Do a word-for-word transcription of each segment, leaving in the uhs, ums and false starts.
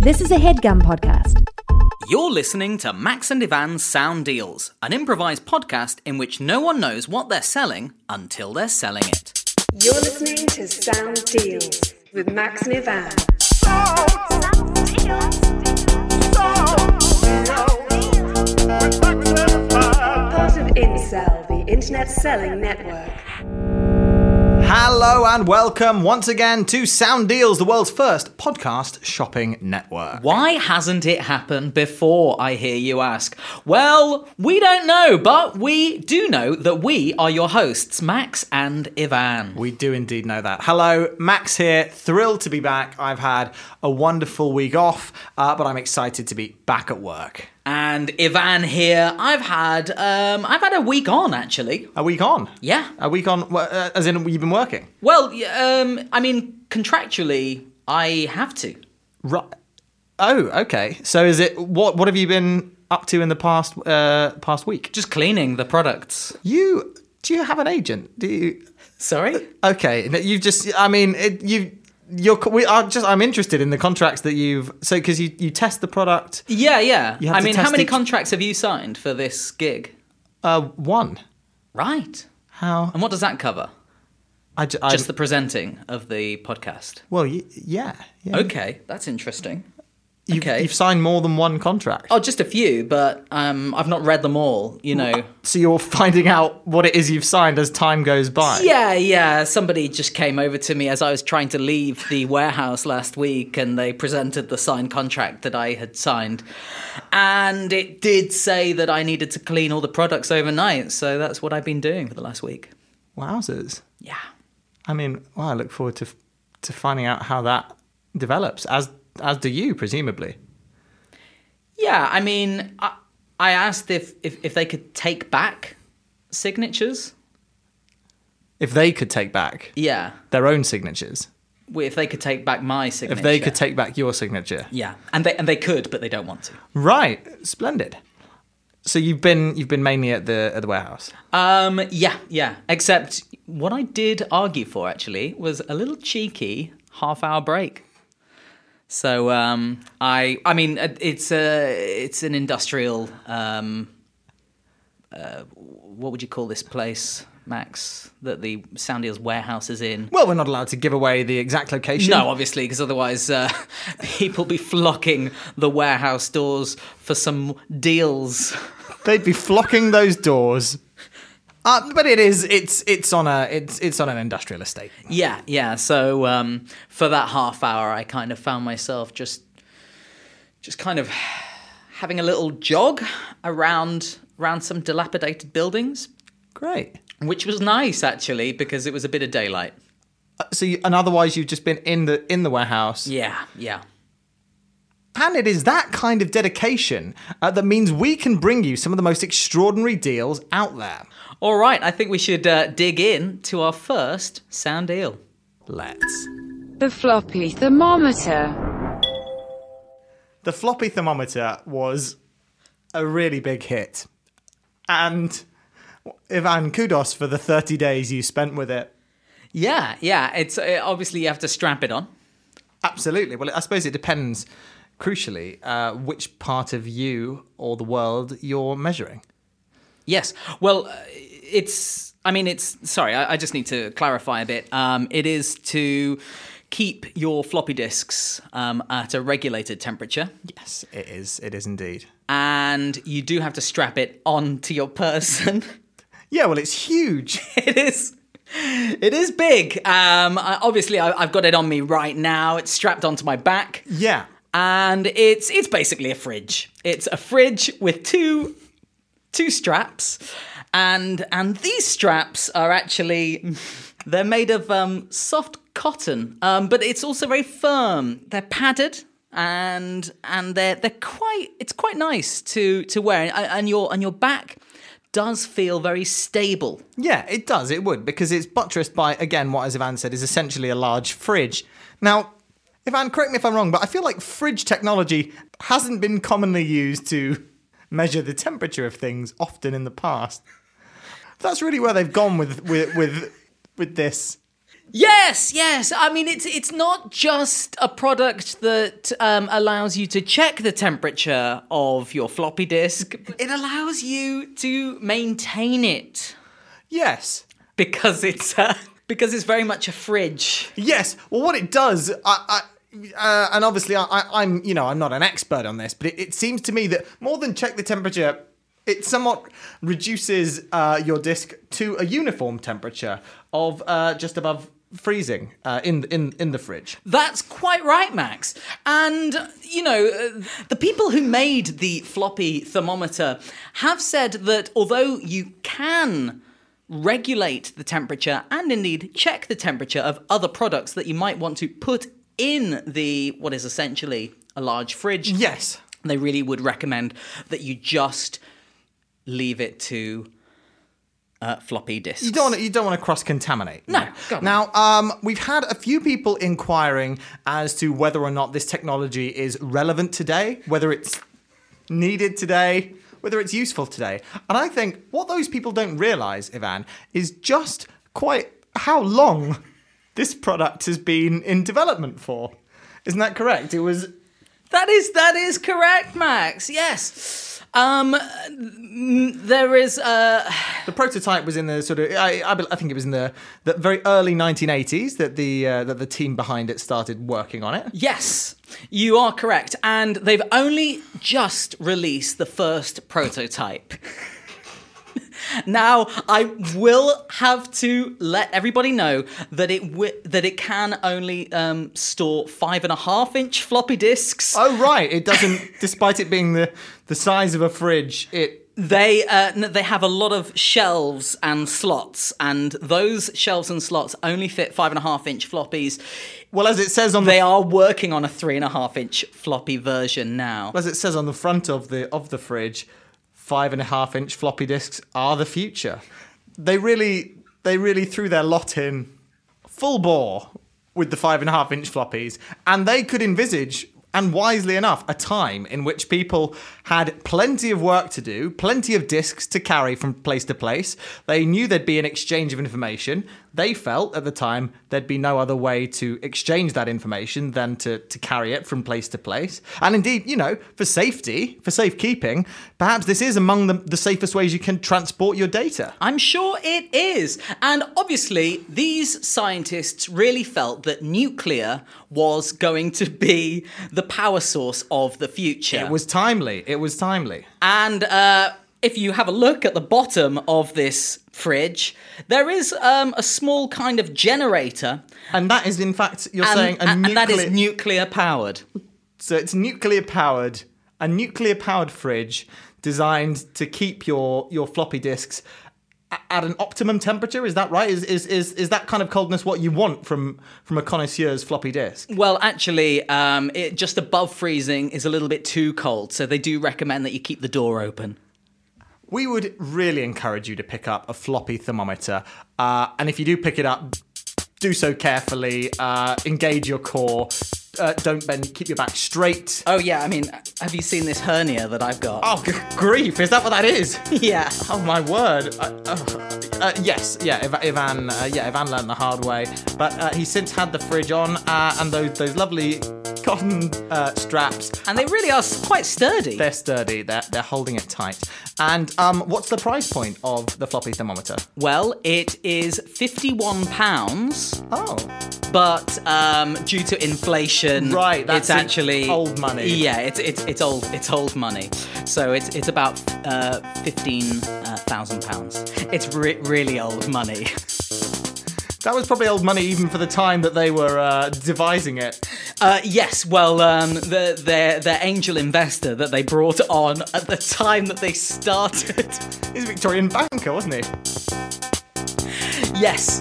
This is a HeadGum podcast. You're listening to Max and Ivan's Sound Deals, an improvised podcast in which no one knows what they're selling until they're selling it. You're listening to Sound Deals with Max and Ivan. Part of Incel, the Internet Selling Network. Hello and welcome once again to Sound Deals, the world's first podcast shopping network. Why hasn't it happened before, I hear you ask? Well, we don't know, but we do know that we are your hosts, Max and Ivan. We do indeed know that. Hello, Max here, thrilled to be back. I've had a wonderful week off, uh, but I'm excited to be back at work. And Ivan here. I've had um, I've had a week on, actually. A week on? Yeah. A week on, uh, as in you've been working? Well, um, I mean, contractually, I have to. Right. Oh, okay. So is it, what What have you been up to in the past uh, past week? Just cleaning the products. You, do you have an agent? Do you? Sorry? Okay, you've just, I mean, it, you You're, we are just. I'm interested in the contracts that you've. So, because you, you test the product. Yeah, yeah. You have I to mean, how test many each- contracts have you signed for this gig? Uh, one. Right. How? And what does that cover? I, ju- I Just the presenting of the podcast. Well, y- yeah. yeah. Okay, that's interesting. You've, okay. You've signed more than one contract. Oh, just a few, but um, I've not read them all. You know. So you're finding out what it is you've signed as time goes by. Yeah, yeah. Somebody just came over to me as I was trying to leave the warehouse last week, and they presented the signed contract that I had signed. And it did say that I needed to clean all the products overnight, so that's what I've been doing for the last week. Wowzers. Yeah. I mean, well, I look forward to to finding out how that develops. As as do you, presumably. Yeah, I mean, I, I asked if, if, if they could take back signatures. If they could take back Yeah. their own signatures. If they could take back my signature. If they could take back your signature. Yeah, and they and they could, but they don't want to. Right. Splendid. So you've been you've been mainly at the at the warehouse. Um, yeah, yeah. Except what I did argue for actually was a little cheeky half-hour break. So um, I, I mean, it's a it's an industrial. Um, uh, what would you call this place, Max? That the Sound Deals warehouse is in. Well, we're not allowed to give away the exact location. No, obviously, because otherwise uh, people be flocking the warehouse doors for some deals. They'd be flocking those doors. Uh, but it is it's it's on a it's it's on an industrial estate. Yeah, yeah. So um, for that half hour, I kind of found myself just just kind of having a little jog around around some dilapidated buildings, Great. which was nice actually because it was a bit of daylight. Uh, so you, and otherwise you've just been in the in the warehouse. Yeah, yeah. And it is that kind of dedication uh, that means we can bring you some of the most extraordinary deals out there. All right, I think we should uh, dig in to our first sound deal. Let's. The floppy thermometer. The floppy thermometer was a really big hit. And Ivan, kudos for the thirty days you spent with it. Yeah, yeah. It's uh, obviously you have to strap it on. Absolutely. Well, I suppose it depends, crucially, uh, which part of you or the world you're measuring. Yes. Well, uh, it's, I mean, it's, sorry, I, I just need to clarify a bit. Um, it is to keep your floppy disks um, at a regulated temperature. Yes, it is. It is indeed. And you do have to strap it onto your person. Yeah, well, it's huge. It is. It is big. Um, I, obviously, I, I've got it on me right now. It's strapped onto my back. Yeah. And it's it's basically a fridge. It's a fridge with two two straps. And and these straps are actually, they're made of um, soft cotton, um, but it's also very firm. They're padded, and and they're they're quite. It's quite nice to to wear, and, and your and your back does feel very stable. Yeah, it does. It would, because it's buttressed by, again, what, as Ivan said, is essentially a large fridge. Now, Ivan, correct me if I'm wrong, but I feel like fridge technology hasn't been commonly used to measure the temperature of things often in the past. That's really where they've gone with with with, with this. Yes, yes. I mean, it's it's not just a product that um, allows you to check the temperature of your floppy disk. It allows you to maintain it Yes. because it's uh, because it's very much a fridge. Yes. Well, what it does, I, I uh, and obviously I, I, I'm, you know, I'm not an expert on this, but it, it seems to me that more than check the temperature, it somewhat reduces uh, your disk to a uniform temperature of uh, just above freezing uh, in in in the fridge. That's quite right, Max. And, you know, uh, the people who made the floppy thermometer have said that although you can regulate the temperature and indeed check the temperature of other products that you might want to put in the what is essentially a large fridge, Yes. they really would recommend that you just leave it to uh, floppy disks. You don't want to, you don't want to cross-contaminate. No, God, no. Now, um, we've had a few people inquiring as to whether or not this technology is relevant today, whether it's needed today, whether it's useful today. And I think what those people don't realise, Ivan, is just quite how long this product has been in development for. Isn't that correct? It was... That is that is correct, Max. Yes. Um, there is uh, The prototype was in the sort of, I, I, I think it was in the, the very early nineteen eighties that the uh, that the team behind it started working on it. yes, you are correct, and they've only just released the first prototype. Now, I will have to let everybody know that it wi- that it can only um, store five and a half inch floppy disks. Oh right, it doesn't. Despite it being the the size of a fridge, it They uh, n- they have a lot of shelves and slots, and those shelves and slots only fit five and a half inch floppies. well as it says on the They are working on a three and a half inch floppy version now. as it says on the front of the of the fridge, five and a half inch floppy disks are the future. They really they really threw their lot in full bore with the five and a half inch floppies, and they could envisage, and wisely enough, a time in which people had plenty of work to do, plenty of disks to carry from place to place. They knew there'd be an exchange of information. They felt at the time there'd be no other way to exchange that information than to, to carry it from place to place. And indeed, you know, for safety, for safekeeping, perhaps this is among the, the safest ways you can transport your data. I'm sure it is. And obviously, these scientists really felt that nuclear was going to be the power source of the future. It was timely. It was timely. And uh, if you have a look at the bottom of this fridge, there is um, a small kind of generator. And that is, in fact, you're And, saying a and nuclear... that is nuclear powered. So it's nuclear powered, a nuclear powered fridge designed to keep your, your floppy disks a- at an optimum temperature. Is that right? Is is is, is that kind of coldness what you want from, from a connoisseur's floppy disk? Well, actually, um, it, just above freezing is a little bit too cold, so they do recommend that you keep the door open. We would really encourage you to pick up a floppy thermometer. Uh, and if you do pick it up, do so carefully, uh, engage your core, uh, don't bend, keep your back straight. Oh, yeah, I mean, have you seen this hernia that I've got? Oh, g- grief, is that what that is? yeah. Oh my word! Uh, uh, uh, yes, yeah. Iv- Ivan, uh, yeah, Ivan learned the hard way, but uh, he's since had the fridge on uh, and those those lovely cotton uh, straps. And they really are s- quite sturdy. They're sturdy. They're they're holding it tight. And um, what's the price point of the floppy thermometer? Well, it is fifty-one pounds, Oh, but um, due to inflation, Right, that's it's actually old money. Yeah, it's it's it's old it's old money. So it's it's about uh, fifteen thousand pounds. It's re- really old money. that was probably old money even for the time that they were uh, devising it. Uh, yes, well, um, the, their their angel investor that they brought on at the time that they started. He's a Victorian banker, wasn't he? Yes.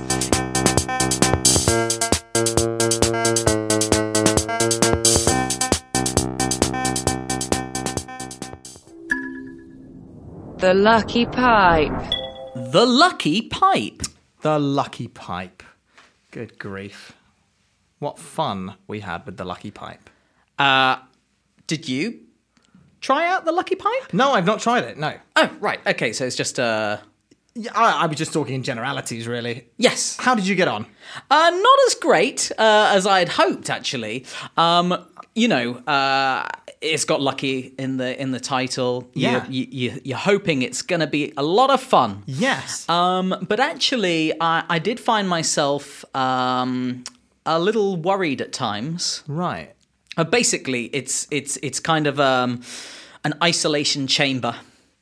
The Lucky Pipe. The Lucky Pipe. The Lucky Pipe. Good grief. What fun we had with the Lucky Pipe. Uh, did you try out the Lucky Pipe? No, I've not tried it, no. Oh, right. Okay, so it's just a Yeah, I, I was just talking in generalities, really. Yes. How did you get on? Uh, not as great uh, as I had hoped, actually. Um, you know, uh, it's got lucky in the in the title. Yeah. You, you, you're hoping it's going to be a lot of fun. Yes. Um, but actually, I, I did find myself um, a little worried at times. Right. Uh, basically, it's it's it's kind of um, an isolation chamber.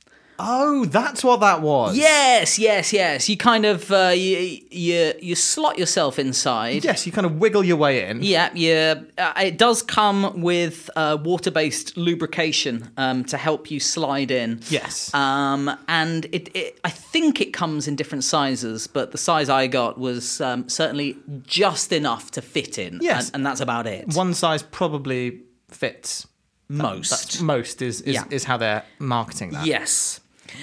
Oh, that's what that was. Yes, yes, yes. You kind of uh, you, you you slot yourself inside. Yes, you kind of wiggle your way in. Yeah, yeah. Uh, it does come with uh, water-based lubrication um, to help you slide in. Yes. Um, and it, it, I think it comes in different sizes, but the size I got was um, certainly just enough to fit in. Yes. and, and that's about it. One size probably fits. Most. That's most is is, Yeah. is how they're marketing that. Yes.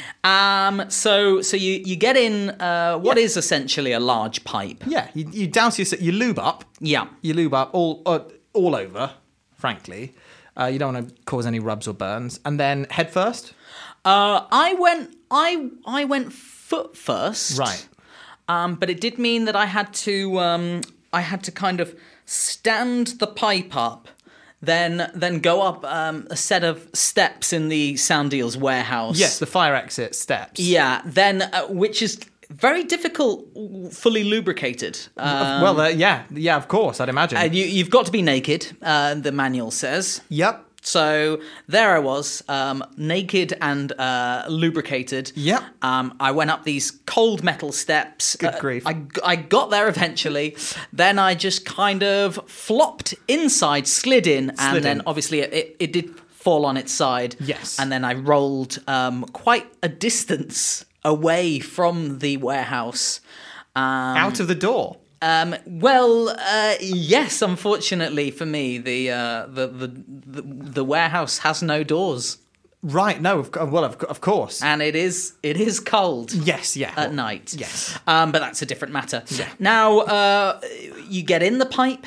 Um, so so you, you get in uh, what Yeah. is essentially a large pipe. Yeah, you, you douse your, you lube up. Yeah. You lube up all uh, all over, frankly. Uh, you don't want to cause any rubs or burns. And then head first. Uh, I went I I went foot first. Right. Um, but it did mean that I had to um, I had to kind of stand the pipe up, then then go up um, a set of steps in the Sound Deals warehouse. Yes, the fire exit steps. Yeah. Then uh, which is very difficult, fully lubricated. Um, well, uh, yeah, yeah, of course, I'd imagine. and you, you've got to be naked. Uh, the manual says. yep. So there I was, um, naked and uh, lubricated. Yep. Um, I went up these cold metal steps. Good Uh, grief. I, I got there eventually. Then I just kind of flopped inside, slid in, and Slid then in. obviously it, it, it did fall on its side. Yes. And then I rolled um, quite a distance away from the warehouse. Um, Out of the door. um, well, uh, yes. Unfortunately for me, the, uh, the the the the warehouse has no doors, Right, no, of, co- well, of, co- of course. and it is it is cold yes, yeah. at well, night. Yes. um, but that's a different matter. Yeah. Now, uh, you get in the pipe,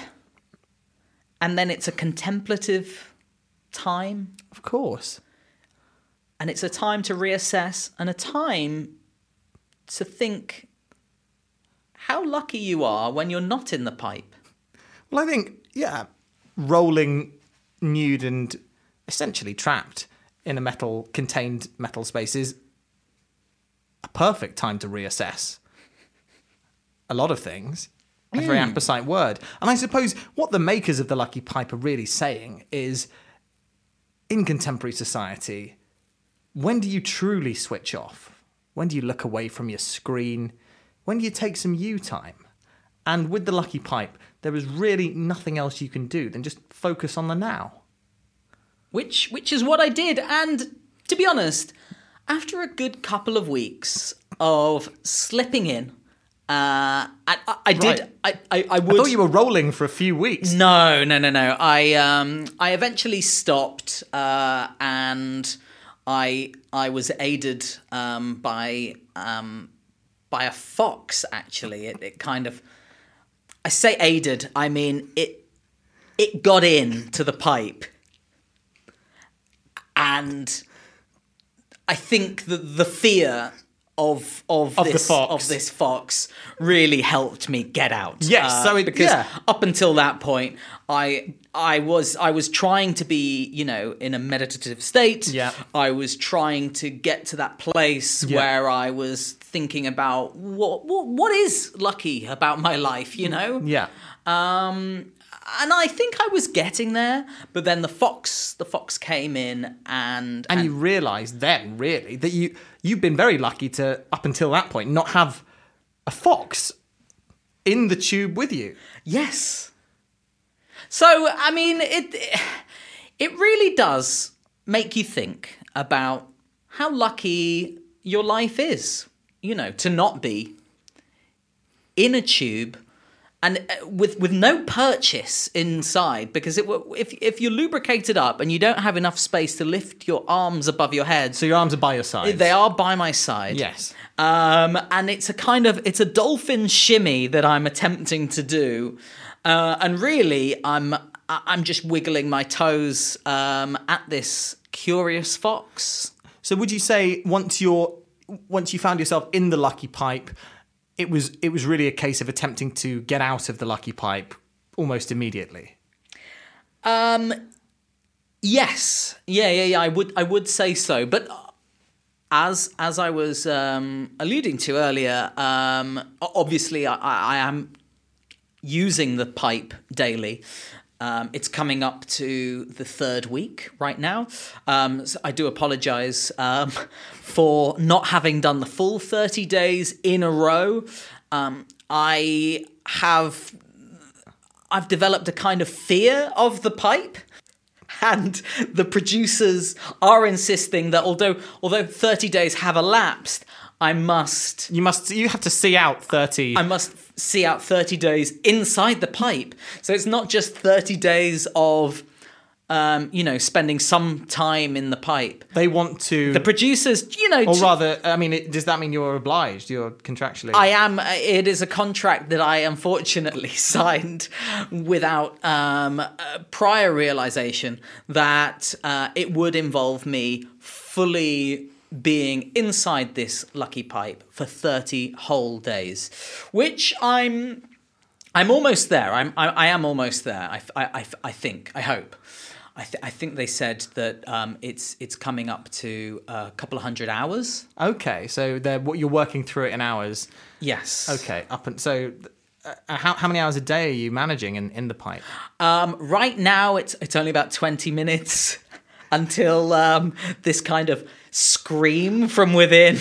and then it's a contemplative time, Of course. and it's a time to reassess, and a time to think how lucky you are when you're not in the pipe. Well, I think, yeah, rolling nude and essentially trapped in a metal, contained metal space is a perfect time to reassess a lot of things. A very apposite word. And I suppose what the makers of the Lucky Pipe are really saying is, in contemporary society, when do you truly switch off? When do you look away from your screen? When do you take some you time? And with the Lucky Pipe, there is really nothing else you can do than just focus on the now. Which which is what I did, and to be honest, after a good couple of weeks of slipping in, uh, I, I, I did. I, I, I would. I thought you were rolling for a few weeks. No, no, no, no. I um I eventually stopped, uh, and I I was aided um by um by a fox. Actually, it, it kind of. I say aided. I mean it. It got in to the pipe. And I think that the fear of of, Of the this fox. of this fox really helped me get out. Yes, so it- because yeah. up until that point, I I was I was trying to be, you know, in a meditative state. Yeah. I was trying to get to that place Yeah. where I was thinking about what what what is lucky about my life, you know? Yeah. Um, and I think I was getting there, but then the fox, the fox came in, and And you realised then, really, that you, you've been very lucky to, up until that point, not have a fox in the tube with you. yes. So I mean, it it really does make you think about how lucky your life is, you know, to not be in a tube. And uh, with with no purchase inside, because it, w- if if you're lubricated up and you don't have enough space to lift your arms above your head, So your arms are by your side. they are by my side. Yes. Um, and it's a kind of it's a dolphin shimmy that I'm attempting to do, uh, and really I'm I'm just wiggling my toes um, at this curious fox. So would you say once you're once you found yourself in the lucky pipe, it was it was really a case of attempting to get out of the lucky pipe almost immediately. Um, yes, yeah, yeah, yeah. I would, I would say so. But as as I was um, alluding to earlier, um, obviously I, I am using the pipe daily. Um, it's coming up to the third week right now. Um, so I do apologise um, for not having done the full thirty days in a row. Um, I have, I've developed a kind of fear of the pipe, and the producers are insisting that although although thirty days have elapsed, I must. You must. You have to see out thirty. I must see out thirty days inside the pipe. So it's not just thirty days of, um, you know, spending some time in the pipe. They want to. The producers, you know, or t- rather, I mean, it, does that mean you're obliged? You're contractually. I am. It is a contract that I unfortunately signed without um, uh, prior realization that uh, it would involve me fully being inside this lucky pipe for thirty whole days, which I'm, I'm almost there. I'm, I, I am almost there. I, I, I think. I hope. I, th- I think they said that um, it's it's coming up to a couple of hundred hours. Okay, so they're, what you're working through it in hours. Yes. Okay, up and so. Uh, how how many hours a day are you managing in, in the pipe? Um, right now, it's it's only about twenty minutes until um, this kind of scream from within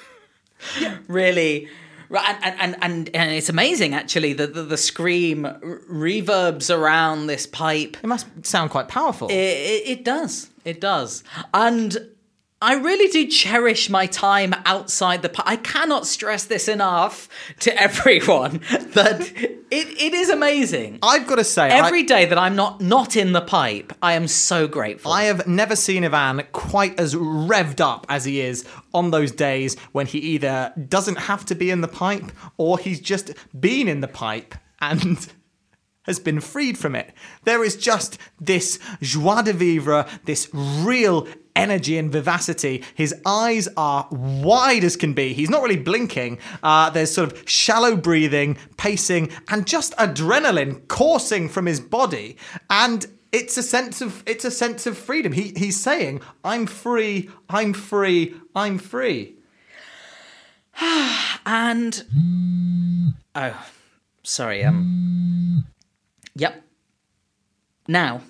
really. And, and and and it's amazing actually that the, the scream r- reverbs around this pipe. It must sound quite powerful. It, it, it does. It does. And I really do cherish my time outside the pipe. I cannot stress this enough to everyone that it, it is amazing. I've got to say, every I, day that I'm not not in the pipe, I am so grateful. I have never seen Ivan quite as revved up as he is on those days when he either doesn't have to be in the pipe or he's just been in the pipe and has been freed from it. There is just this joie de vivre, this real energy and vivacity. His eyes are wide as can be. He's not really blinking. Uh, there's sort of shallow breathing, pacing, and just adrenaline coursing from his body. And it's a sense of it's a sense of freedom. He he's saying, "I'm free. I'm free. I'm free." And oh, sorry. Um. Yep. Now.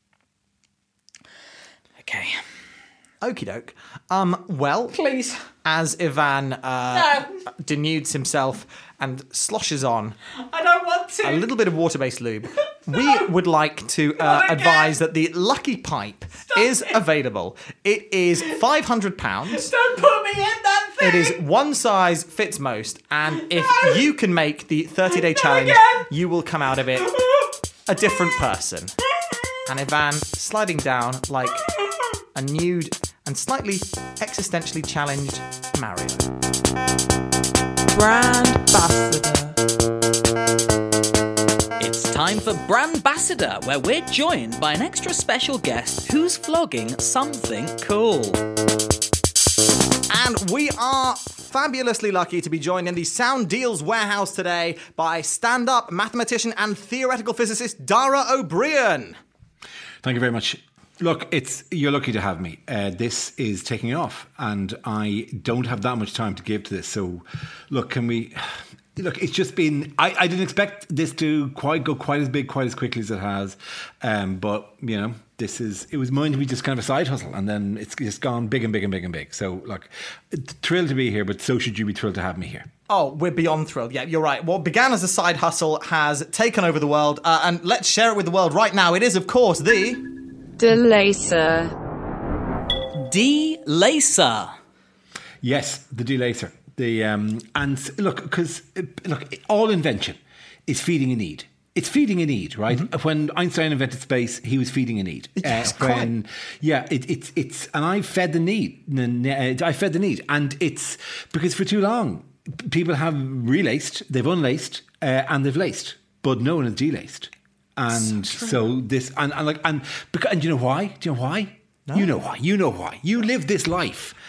Okay. Okie doke. Um, well, Please. as Ivan uh, No. denudes himself and sloshes on I don't want to. a little bit of water-based lube, we would like to uh, Not again. advise that the Lucky Pipe is available. It is five hundred pounds. Don't put me in that thing. It is one size fits most, and if No. you can make the thirty-day challenge, again. you will come out of it a different person. And Ivan sliding down like a nude and slightly existentially challenged Mario. Brand Ambassador. It's time for Brand Ambassador, where we're joined by an extra special guest who's vlogging something cool. And we are fabulously lucky to be joined in the Sound Deals warehouse today by stand-up mathematician and theoretical physicist Dara Ó Briain. Thank you very much. Look, it's you're lucky to have me. Uh, this is taking off, and I don't have that much time to give to this. So, look, can we... Look, it's just been... I, I didn't expect this to quite go quite as big, quite as quickly as it has. Um, but, you know, this is... It was meant to be just kind of a side hustle, and then it's just gone big and big and big and big. So, look, thrilled to be here, but so should you be thrilled to have me here. Oh, we're beyond thrilled. Yeah, you're right. What began as a side hustle has taken over the world, uh, and let's share it with the world right now. It is, of course, the... Delacer. D-Lacer. Yes, the delacer. The um, and look, because look, all invention is feeding a need. It's feeding a need, right? Mm-hmm. When Einstein invented space, he was feeding a need. Yes, uh, when, yeah, it, it's it's, and I fed the need. I fed the need, and it's because for too long people have relaced, they've unlaced, uh, and they've laced, but no one has delaced. And so, so this, and, and like, and because, and you know why? Do you know why? No. You know why? You know why? You live this life.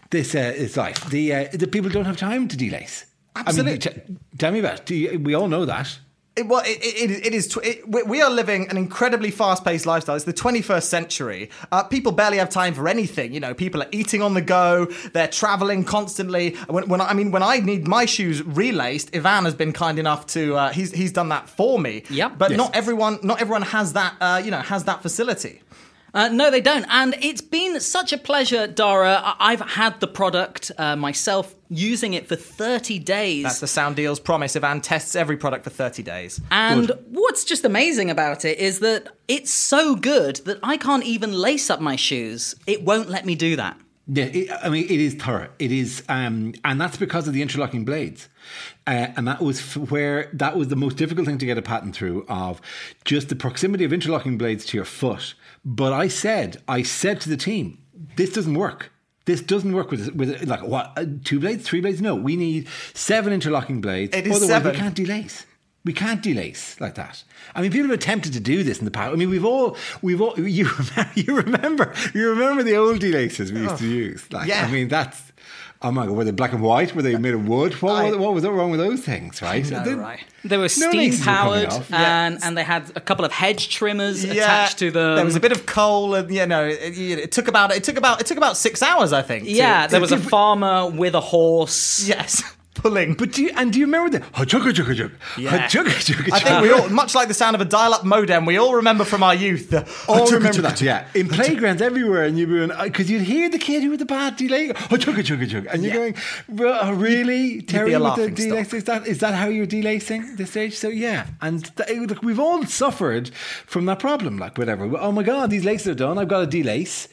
This uh, is life. The uh, the people don't have time to delace. Absolutely. I mean, t- tell me about it. Do you, we all know that. It, well, it, it, it is. Tw- it, we we are living an incredibly fast-paced lifestyle. It's the twenty-first century. Uh, people barely have time for anything. You know, people are eating on the go. They're traveling constantly. When, when I mean, when I need my shoes relaced, Ivan has been kind enough to. Uh, he's he's done that for me. Yep. But Yes. not everyone. Not everyone has that. Uh, you know, has that facility. Uh, no, they don't. And it's been such a pleasure, Dara. I- I've had the product uh, myself, using it for thirty days. That's the Sound Deal's promise. Ivan tests every product for thirty days. And what's just amazing about it is that it's so good that I can't even lace up my shoes. It won't let me do that. Yeah, it, I mean, it is thorough. It is, um, and that's because of the interlocking blades. Uh, and that was f- where that was the most difficult thing to get a patent through, of just the proximity of interlocking blades to your foot. But I said, I said to the team, this doesn't work. This doesn't work with with like what uh, two blades, three blades? No, we need seven interlocking blades. It is Otherwise, seven. we can't delace. We can't delace like that. I mean, people have attempted to do this in the past. I mean, we've all, we've all. You remember, you remember, you remember the old delaces we used Oh, to use. Like, yeah. I mean, that's. Oh my God, were they black and white? Were they made of wood? What, I- what was wrong with those things, right? I know, They- right. They were No steam laces were coming powered, off. and, Yes. and they had a couple of hedge trimmers Yeah, attached to them. There was a bit of coal, and you know, it, it, it took about it took about it took about six hours, I think. to- Yeah, to- there was a to- farmer with a horse. yes, pulling. But do you, and do you remember the chugga chugga chug? Yeah. Chugga chugga I think we all, much like the sound of a dial-up modem, we all remember from our youth. The, all remember that, yeah. In playgrounds everywhere, and you'd be because you'd hear the kid who had the bad delay, oh chugga chugga chug, and you're Yeah. going, well, oh, really, Terry, a with the laughing delay? stock. Is that is that how you're delasing this stage? So yeah, and th- look, we've all suffered from that problem, like whatever. Oh my God, these laces are done. I've got to delace.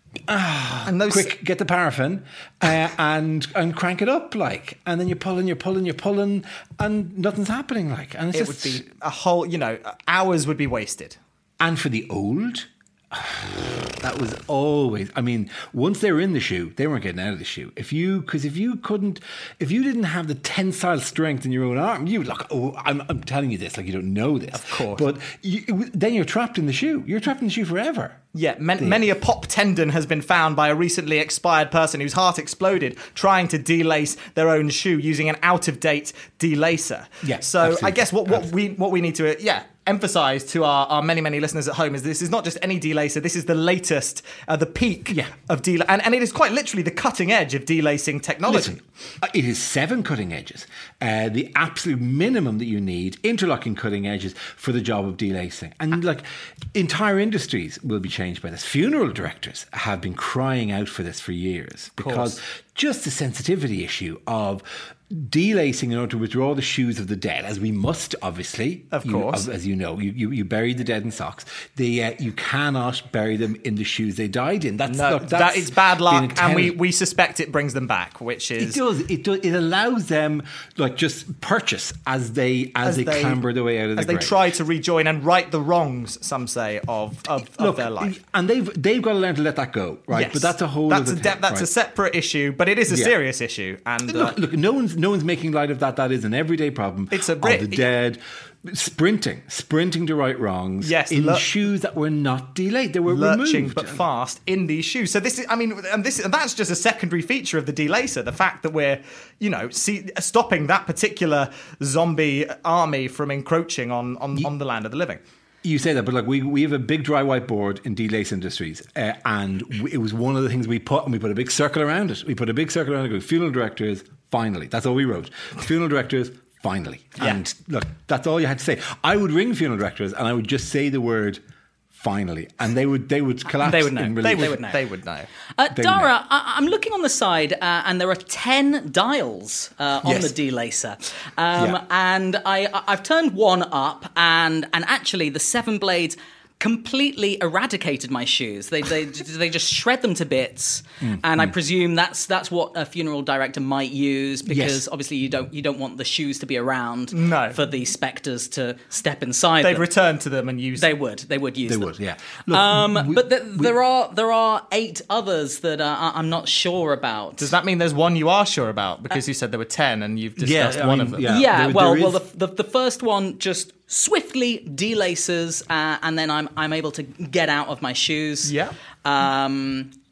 and those, Quick, get the paraffin uh, and and crank it up, like, and then you're pulling, you're pulling, you're pulling, and nothing's happening, like, and it's it just would be a whole, you know, hours would be wasted. and for the old. That was always. I mean, once they were in the shoe, they weren't getting out of the shoe. If you, because if you couldn't, if you didn't have the tensile strength in your own arm, you look. Oh, I'm, I'm telling you this, like you don't know this, Of course. But you, then you're trapped in the shoe. You're trapped in the shoe forever. Yeah, man, many a pop tendon has been found by a recently expired person whose heart exploded trying to delace their own shoe using an out-of-date delacer. Yeah, So I absolutely. guess what, what we what we need to yeah emphasize to our, our many many listeners at home is this is not just any delacer. This is the latest, uh, the peak Yeah. of del and and it is quite literally the cutting edge of delacing technology. Listen, uh, it is seven cutting edges. Uh, the absolute minimum that you need, interlocking cutting edges for the job of delacing. And like entire industries will be changed by this. Funeral directors have been crying out for this for years because just the sensitivity issue of delacing in order to withdraw the shoes of the dead, as we must, obviously. Of You- course. as you know, you, you, you bury the dead in socks. They, uh, you cannot bury them in the shoes they died in. That's, No, look, that that's is bad been luck, a and we, tenet. we suspect it brings them back, which is It does. It does. It allows them like just purchase as they as, they, clamber their way out of the as they grave. try to rejoin and right the wrongs, some say, of of, of Look, their life. and they've they've got to learn to let that go, right? Yes. But that's a whole. That's other a de- thing, that's a right? separate issue, but it is a Yeah. serious issue. And uh, Look, look, no one's no one's making light of that. That is an everyday problem. It's a of bri- the dead sprinting, sprinting to right wrongs. Yes, in look- shoes that were not delayed. They were lurching removed. but fast in these shoes. So this is, I mean, and this and that's just a secondary feature of the delacer. The fact that we're, you know, see, stopping that particular zombie army from encroaching on on, on the land of the living. You say that, but like we we have a big dry whiteboard in delace industries, uh, and we, it was one of the things we put, and we put a big circle around it. We put a big circle around it. Go, funeral directors, finally. That's all we wrote. Funeral directors, finally. Yeah. And look, that's all you had to say. I would ring funeral directors, and I would just say the word finally, and they would they would collapse. They would know. in They relief. They would, would know. They would know. Uh, They Dara, I- I'm looking on the side, uh, and there are ten dials uh, on Yes. the delacer, um, Yeah. and I, I- I've turned one up, and and actually the seven blades completely eradicated my shoes. They they they just shred them to bits, Mm, and I presume that's that's what a funeral director might use because Yes. obviously you don't you don't want the shoes to be around No. for the spectres to step inside. They'd them. return to them and use. They would. They would use They them. would, yeah. Look, Um, we- but th- we- there are there are eight others that uh, I- I'm not sure about. Does that mean there's one you are sure about? Because you said there were ten and you've Yeah, discussed I one mean, of them. yeah. yeah, there- well, there well, is- the, the the first one just swiftly delaces, uh, and then I'm I'm able to get out of my shoes. Yeah. Um,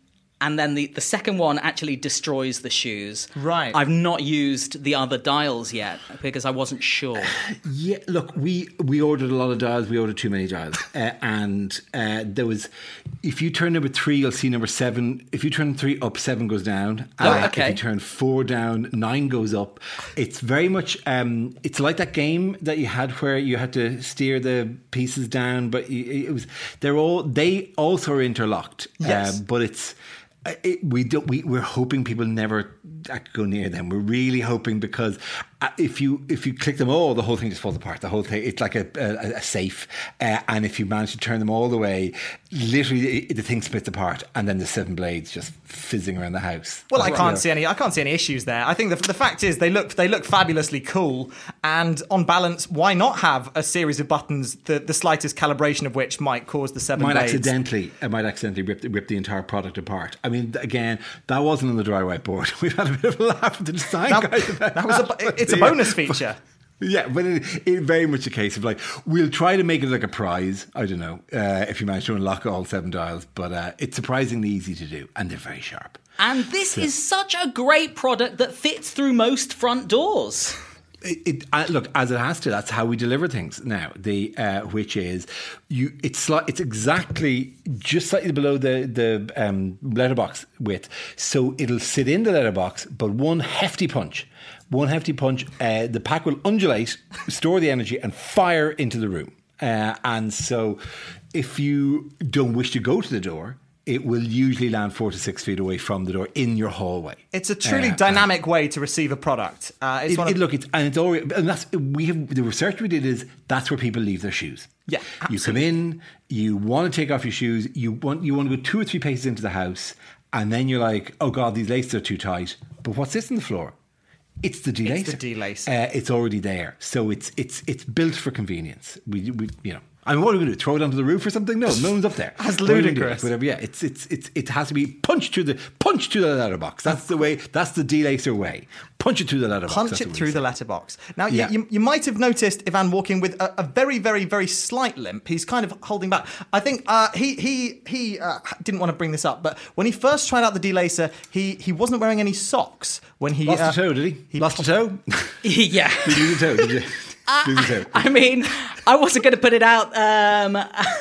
and then the, the second one actually destroys the shoes. Right. I've not used the other dials yet because I wasn't sure. Yeah, look, we we ordered a lot of dials. We ordered too many dials, uh, and uh, there was. If you turn number three, you'll see number seven. If you turn three up, seven goes down. Oh, Uh, okay. If you turn four down, nine goes up. It's very much. Um, it's like that game that you had where you had to steer the pieces down, but you, it was. They're all. They also are interlocked. Yes. Uh, but it's. uh, It, we don't. We, we're hoping people never go near them. We're really hoping because uh, if you if you click them all, the whole thing just falls apart. The whole thing, it's like a, a, a safe. Uh, and if you manage to turn them all the way, literally it, the thing splits apart, and then the seven blades just fizzing around the house. Well, I Right. can't Yeah. see any. I can't see any issues there. I think the, the fact is they look they look fabulously cool, and on balance, why not have a series of buttons the, the slightest calibration of which might cause the seven Might blades? accidentally, I might accidentally rip the, rip the entire product apart. I mean, again, that wasn't on the dry whiteboard. We've had a bit of a laugh at the design That, guys about that was a, but it's a yeah. bonus feature. Yeah, but it, it very much a case of like, we'll try to make it like a prize. I don't know uh, if you manage to unlock all seven dials, but uh, it's surprisingly easy to do, and they're very sharp. And this is such a great product that fits through most front doors. It, it uh, look, as it has to. That's how we deliver things now. The uh, which is you. It's sli- It's exactly just slightly below the the um, letterbox width, so it'll sit in the letterbox. But one hefty punch, one hefty punch, uh, the pack will undulate, store the energy, and fire into the room. Uh, and so, if you don't wish to go to the door, it will usually land four to six feet away from the door in your hallway. It's a truly Uh, dynamic way to receive a product. Uh, it's It, one of, it- look, it's and it's already, and that's we have the research we did is that's where people leave their shoes. Yeah, you come in, you want to take off your shoes, you want you want to go two or three paces into the house, and then you're like, oh god, these laces are too tight. But what's this on the floor? It's the delacer. It's the delacer. Uh, it's already there, so it's it's it's built for convenience. We we you know. I mean, what are we going to do? Throw it onto the roof or something? No, no one's up there. That's What are we gonna do? ludicrous. Whatever. Yeah, it's it's it's it has to be punched through the punched through the letterbox. That's the way. That's the delacer way. Punch it through the letterbox. punch That's it what we through say. the letterbox. Now, you, Yeah. you, you might have noticed Ivan walking with a, a very, very, very slight limp. He's kind of holding back. I think uh, he he he uh, didn't want to bring this up, but when he first tried out the delacer, he he wasn't wearing any socks when he Lost uh, a toe, did he? he Lost a toe? Yeah. Did you lose a toe? Did you? Lose a toe? I mean, I wasn't going to put it out. Um,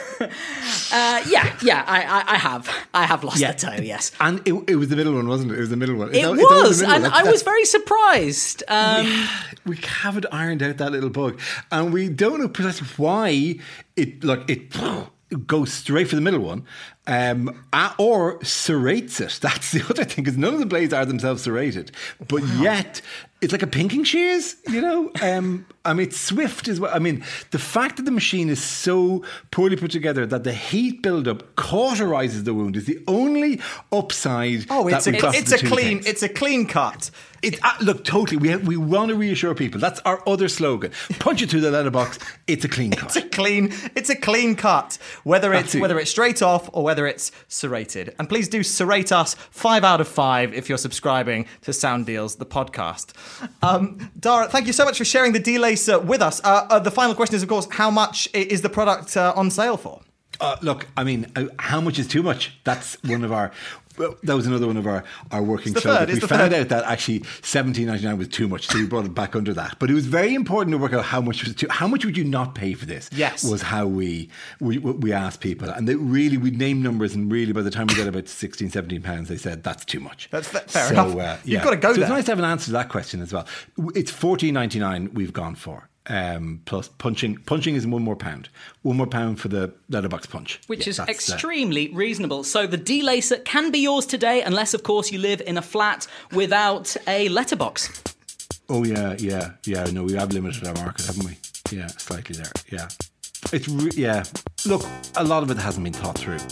uh, yeah, yeah, I, I, I have. I have lost Yeah. a toe, yes. And it, it was the middle one, wasn't it? It was the middle one. It It's al- it's always was, the middle and one. I That's- was very surprised. Um, we haven't ironed out that little bug, and we don't know precisely why it like it goes straight for the middle one, um, uh, or serrates it. That's the other thing, because none of the blades are themselves serrated, but yet it's like a pinking shears. You know, um, I mean, it's swift as well. I mean, the fact that the machine is so poorly put together that the heat buildup cauterizes the wound is the only upside. Oh, it's that a we've got to it's the a two clean things. it's a clean cut. It, uh, look, totally. We have, we want to reassure people. That's our other slogan. Punch it through the letterbox. It's a clean cut. It's a clean it's a clean cut, whether it's Absolutely. whether it's straight off or whether it's serrated. And please do serrate us five out of five if you're subscribing to Sound Deals, the podcast. Um, Dara, thank you so much for sharing the delacer with us. Uh, uh, the final question is, of course, how much i- is the product uh, on sale for? Uh, look, I mean, uh, how much is too much? That's one of our. Well, that was another one of our, our working It's the slogans. third, We it's the found third. out that actually seventeen ninety-nine was too much, so we brought it back under that. But it was very important to work out how much was too. How much would you not pay for this? Yes. was how we we, we asked people, and they really we named numbers, and really by the time we got about sixteen, seventeen pounds, they said that's too much. That's fa- fair so, enough. Uh, You've yeah. gotta go so there. It's nice to have an answer to that question as well. It's fourteen ninety-nine. We've gone for. Um, plus punching, punching is one more pound, one more pound for the letterbox punch, which Yeah, is that's, uh, extremely reasonable. So the delacer can be yours today, unless, of course, you live in a flat without a letterbox. Oh yeah, yeah, yeah. No, we have limited our market, haven't we? Yeah, slightly there. Yeah, it's re- yeah. Look, a lot of it hasn't been thought through,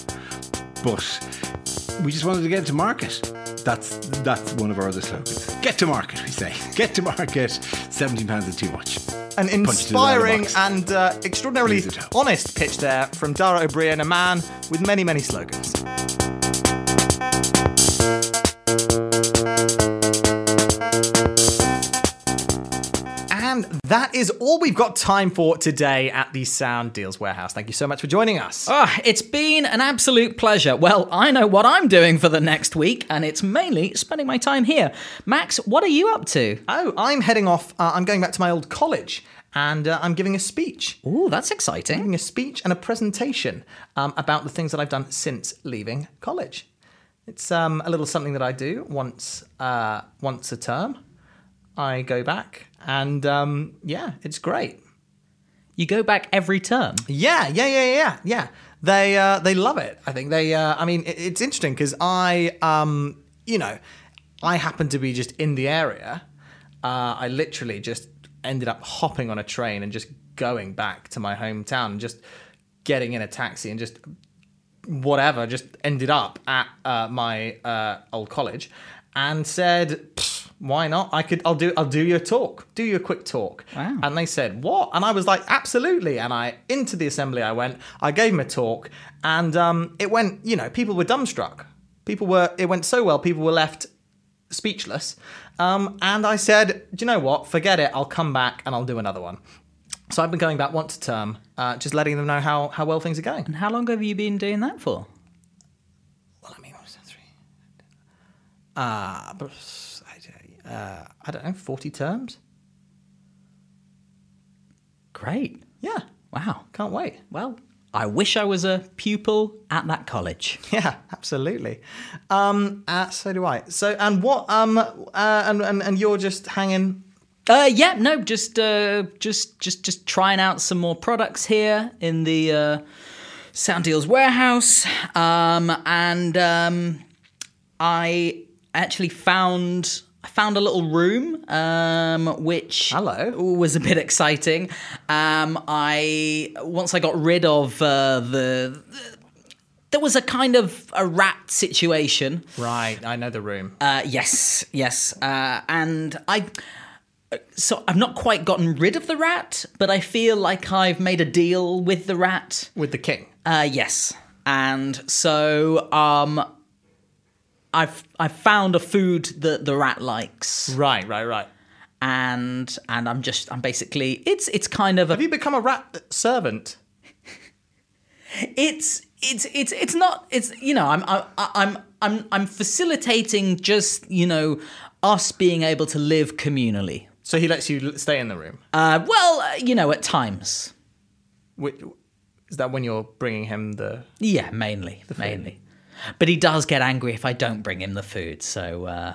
but we just wanted to get to market. That's that's one of our other slogans. Get to market, we say. Get to market. Seventeen pounds is too much. An Punch it to the inspiring letterbox. and uh, extraordinarily Leaves it out. honest pitch there from Dara O'Brien, a man with many, many slogans. And that is all we've got time for today at the Sound Deals Warehouse. Thank you so much for joining us. Ah, it's been an absolute pleasure. Well, I know what I'm doing for the next week, and it's mainly spending my time here. Max, what are you up to? Oh, I'm heading off. Uh, I'm going back to my old college, and uh, I'm giving a speech. Ooh, that's exciting. Giving a speech and a presentation um, about the things that I've done since leaving college. It's um, a little something that I do once uh, once a term. I go back, and um, yeah, it's great. You go back every term? Yeah, yeah, yeah, yeah, yeah. They uh, they love it. I think they. Uh, I mean, it, it's interesting because I, um, you know, I happen to be just in the area. Uh, I literally just ended up hopping on a train and just going back to my hometown and just getting in a taxi and just whatever. Just ended up at uh, my uh, old college and said, why not? I could. I'll do. I'll do your talk. Do your quick talk. Wow. And they said, what? And I was like, absolutely. And I into the assembly I went. I gave them a talk, and um, it went. You know, people were dumbstruck. People were. It went so well. People were left speechless. Um, and I said, do you know what? Forget it. I'll come back and I'll do another one. So I've been going back once a term, uh, just letting them know how how well things are going. And how long have you been doing that for? Well, I mean, what was that, three? Uh, but, uh, I don't know, forty terms? Great. Yeah. Wow. Can't wait. Well, I wish I was a pupil at that college. Yeah, absolutely. Um, uh, so do I. So, and what, um, uh, and, and, and you're just hanging... Uh, yeah, no, just, uh, just, just, just trying out some more products here in the uh, Sound Deals Warehouse, um, and um, I actually found I found a little room, um, which Hello. was a bit exciting. Um, I once I got rid of uh, the, the. There was a kind of a rat situation. Right, I know the room. Uh, yes, yes, uh, and I. So I've not quite gotten rid of the rat, but I feel like I've made a deal with the rat. With the king. Uh, yes, and so um, I've I've found a food that the rat likes, Right, right, right. and and I'm just I'm basically it's it's kind of a Have you become a rat servant? it's it's it's it's not it's you know I'm I, I'm I'm I'm facilitating just you know us being able to live communally. So he lets you stay in the room? Uh, well, uh, you know, at times. Wh- Is that when you're bringing him the... Yeah, mainly, mainly. But he does get angry if I don't bring him the food, so... Uh...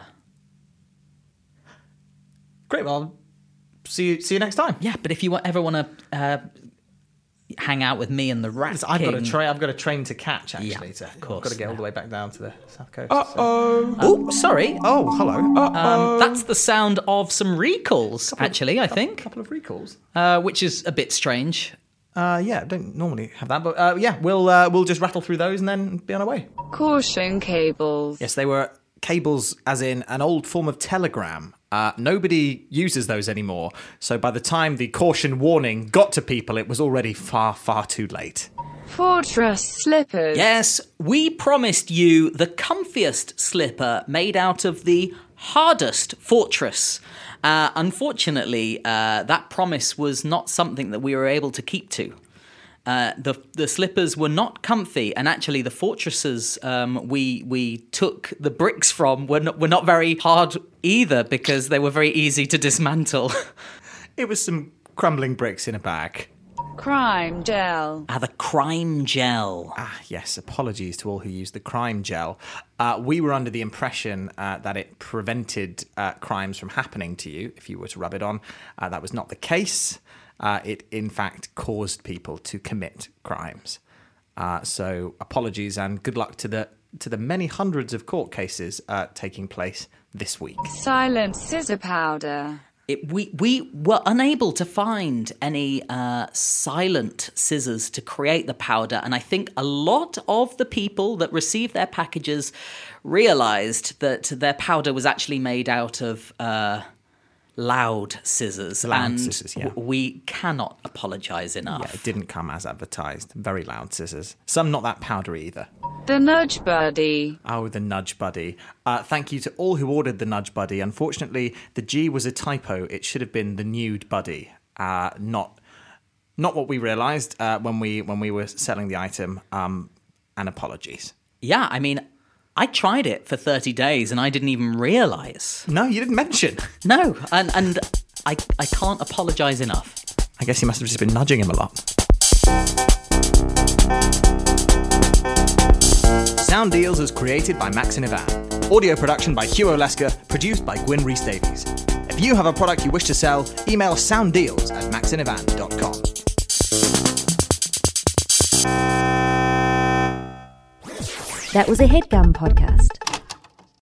Great, well, I'll see you, see you next time. Yeah, but if you wa- ever want to uh, hang out with me and the Rat I've King... got a train. I've got a train to catch. Actually, Yeah, to, of course, I've got to get all yeah. the way back down to the south coast. Uh oh. Oh, sorry. Oh, hello. Um, that's the sound of some recalls, actually, I A think, couple of recalls. uh, which is a bit strange. Uh, yeah, don't normally have that, but uh, yeah, we'll uh, we'll just rattle through those and then be on our way. Caution cables. Yes, they were cables, as in an old form of telegram. Uh, nobody uses those anymore, so by the time the caution warning got to people, it was already far, far too late. Fortress slippers. Yes, we promised you the comfiest slipper made out of the hardest fortress. Uh, unfortunately, uh, that promise was not something that we were able to keep to. Uh, the the slippers were not comfy, and actually the fortresses um, we we took the bricks from were not, were not very hard either, because they were very easy to dismantle. It was some crumbling bricks in a bag. Crime gel. Ah, the crime gel. Ah, yes, apologies to all who used the crime gel. Uh, we were under the impression uh, that it prevented uh, crimes from happening to you if you were to rub it on. Uh, that was not the case. Uh, it, in fact, caused people to commit crimes. Uh, so apologies and good luck to the to the many hundreds of court cases uh, taking place this week. Silent scissor powder. It, we we were unable to find any uh, silent scissors to create the powder, and I think a lot of the people that received their packages realised that their powder was actually made out of uh, loud scissors. Loud and scissors, yeah. w- we cannot apologise enough. Yeah, it didn't come as advertised. Very loud scissors. Some not that powdery either. The Nudge Buddy. Oh, the Nudge Buddy. Uh, thank you to all who ordered the Nudge Buddy. Unfortunately, the G was a typo. It should have been the Nude Buddy. uh, not not what we realised uh, when we when we were selling the item. Um, and apologies. Yeah, I mean, I tried it for thirty days and I didn't even realise. No, you didn't mention. No, and and I I can't apologise enough. I guess you must have just been nudging him a lot. Sound Deals was created by Max and Ivan. Audio production by Hugh Olesker, produced by Gwyn Rhys-Davies. If you have a product you wish to sell, email sounddeals at max and ivan dot com. That was a HeadGum podcast.